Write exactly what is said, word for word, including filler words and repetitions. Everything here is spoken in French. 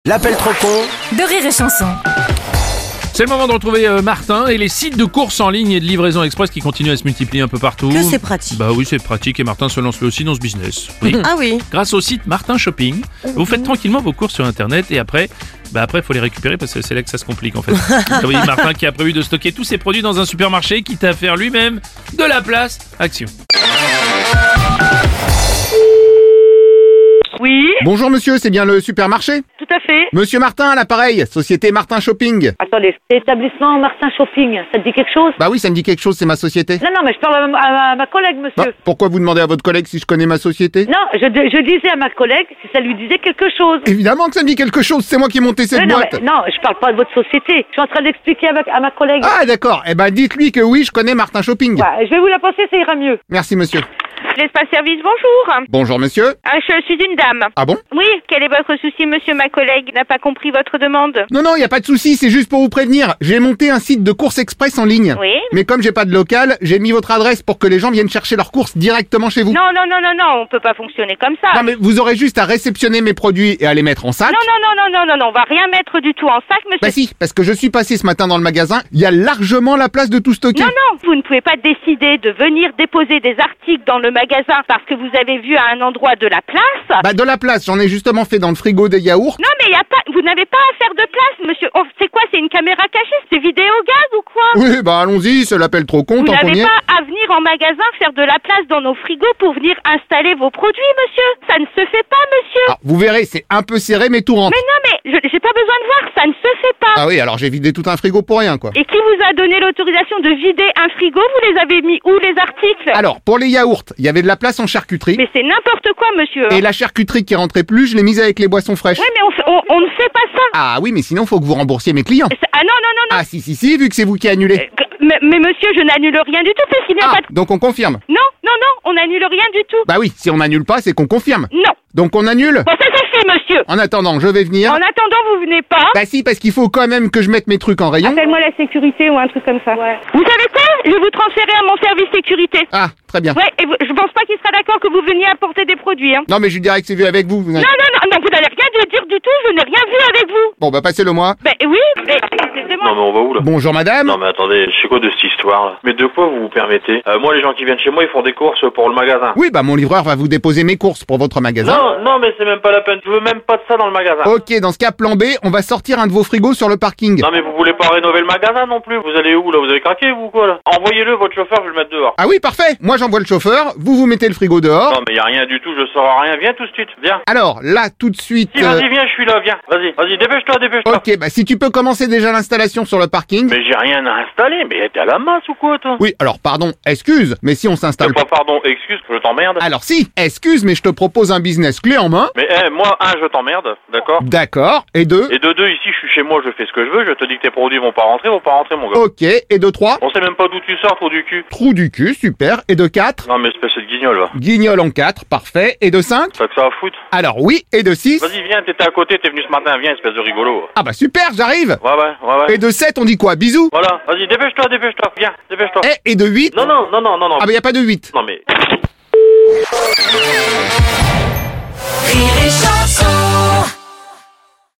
L'appel trop con de Rire et Chanson. C'est le moment de retrouver euh, Martin et les sites de courses en ligne et de livraison express qui continuent à se multiplier un peu partout. Que c'est pratique. Bah oui, c'est pratique et Martin se lance lui aussi dans ce business. Oui. Ah oui. Grâce au site Martin Shopping, vous faites tranquillement vos courses sur internet et après, bah après faut les récupérer parce que c'est là que ça se complique en fait. Oui, Martin qui a prévu de stocker tous ses produits dans un supermarché, quitte à faire lui-même de la place. Action. Oui, Bonjour monsieur, c'est bien le supermarché? tout à fait. Monsieur Martin à l'appareil, société Martin Shopping. Attendez, c'est établissement Martin Shopping, ça te dit quelque chose? Bah oui, ça me dit quelque chose, c'est ma société. Non, non, mais je parle à ma, à ma collègue, Bah, monsieur. pourquoi vous demandez à votre collègue si je connais ma société? Non, je, je disais à ma collègue si ça lui disait quelque chose. Évidemment que ça me dit quelque chose, c'est moi qui ai monté cette non, non, boîte. mais- non, je parle pas de votre société. Je suis en train d'expliquer à ma, à ma collègue. Ah d'accord, eh ben dites-lui que oui, je connais Martin Shopping. Ouais, je vais vous la passer, ça ira mieux. Merci monsieur. L'espace service, bonjour. Bonjour monsieur. Ah, je suis une dame. Ah bon? Oui, quel est votre souci, monsieur? Ma collègue n'a pas compris votre demande. Non non, y a pas de souci, c'est juste pour vous prévenir. J'ai monté un site de courses express en ligne. Oui. Mais comme j'ai pas de local, j'ai mis votre adresse pour que les gens viennent chercher leurs courses directement chez vous. Non, non, non, non, non, on peut pas fonctionner comme ça. Non mais vous aurez juste à réceptionner mes produits et à les mettre en sac. Non, non, non, non, non, non, non, on va rien mettre du tout en sac, monsieur. Bah si, parce que je suis passé ce matin dans le magasin, il y a largement la place de tout stocker. Non, non, vous ne pouvez pas décider de venir déposer des articles dans le magasin parce que vous avez vu à un endroit de la place. Bah de la place, j'en ai justement fait dans le frigo des yaourts. Non, mais y a pas, vous n'avez pas à faire de place, monsieur. Oh, c'est quoi, c'est une caméra cachée? C'est vidéo gaz ou quoi? Oui, bah allons-y, c'est l'appel trop con, Vous tant qu'on y n'avez est. pas à venir en magasin faire de la place dans nos frigos pour venir installer vos produits, monsieur. Ça ne se fait pas, monsieur. Ah, vous verrez, c'est un peu serré, mais tout rentre. Mais non, mais je- j'ai pas besoin de voir, ça ne se fait pas. Ah oui, alors j'ai vidé tout un frigo pour rien, quoi. Et qui vous a donné l'autorisation de vider un frigo? Vous les avez mis où, les articles? Alors, pour les yaourts, il y avait de la place en charcuterie. Mais c'est n'importe quoi, monsieur. Et la charcuterie qui rentrait plus, je l'ai mise avec les boissons fraîches. Ouais, mais on, fait- on, on ne fait pas ça. Ah oui, mais sinon, faut que vous remboursiez mes clients. C'est- Ah non, non, non, non. Ah si, si, si, vu que c'est vous qui annulez. Euh, Mais, mais monsieur, je n'annule rien du tout parce qu'il n'y a Ah, pas de... donc on confirme. Non, non, non, on n'annule rien du tout. Bah oui, si on annule pas, c'est qu'on confirme. Non. Donc on annule. Bon, ça suffit, monsieur. En attendant, je vais venir. En attendant, vous venez pas. Bah si, parce qu'il faut quand même que je mette mes trucs en rayon. Appelle-moi la sécurité ou un truc comme ça. Vous savez quoi? Je vais vous transférer à mon service sécurité. Ah, très bien. Ouais, et vous- je pense pas qu'il sera d'accord que vous veniez apporter des produits, hein. Non, mais je lui dirais que c'est vu avec vous. vous Non, non, non, non, vous n'allez rien de dire du tout, je n'ai rien vu avec vous. Bon, bah passez-le moi. Ben oui, mais excusez-moi. Non mais on va où là? Bonjour madame. Non mais attendez, c'est quoi de cette histoire là? Mais de quoi vous vous permettez? euh, Moi les gens qui viennent chez moi ils font des courses pour le magasin. Oui, bah mon livreur va vous déposer mes courses pour votre magasin. Non, non mais c'est même pas la peine, je veux même pas de ça dans le magasin. Ok, dans ce cas, plan B, on va sortir un de vos frigos sur le parking. Non mais vous voulez pas rénover le magasin non plus? Vous allez où là? Vous avez craqué vous ou quoi là? Envoyez-le votre chauffeur, je vais le mettre dehors. Ah oui, parfait. Moi, j'envoie le chauffeur, vous vous mettez le frigo dehors. Non mais y a rien du tout, je sors à rien, viens tout de suite, viens. Alors, là, tout de suite... Si euh, vas-y viens, je suis là, viens, vas-y, vas-y, dépêche-toi, dépêche-toi. Ok, bah si tu peux commencer déjà l'installation sur le parking. Mais j'ai rien à installer, mais t'es à la masse ou quoi toi? Oui, alors pardon, excuse, mais si on s'installe... C'est pas pardon, excuse que je t'emmerde. Alors si, excuse, mais je te propose un business clé en main. Mais eh, moi, un, je t'emmerde, d'accord? D'accord, et deux... Et de deux, ici, je suis chez moi, je fais ce que je veux, je te dis que tes produits vont pas rentrer, vont pas rentrer, mon gars. Ok, et de trois... On sait même pas d'où tu sors, trop du cul. Trou du cul, super. Et de quatre... Non, mais espèce de guignol, va. Guignol en quatre, parfait. Et de cinq... T'as que ça à foutre? Alors oui, et de six... Vas-y, viens, t'étais à côté, t'es venu ce matin, viens, espèce de rigolo. Ah bah super, j'arrive. Ouais, ouais, ouais, ouais. Et de sept, on dit quoi? Bisous. Voilà, vas-y, dépêche-toi, dépêche-toi, viens, dépêche-toi. Eh, et de huit... Non, non, non, non, non, non. Ah bah y a pas de huit. Non, mais... Rire et Chanson.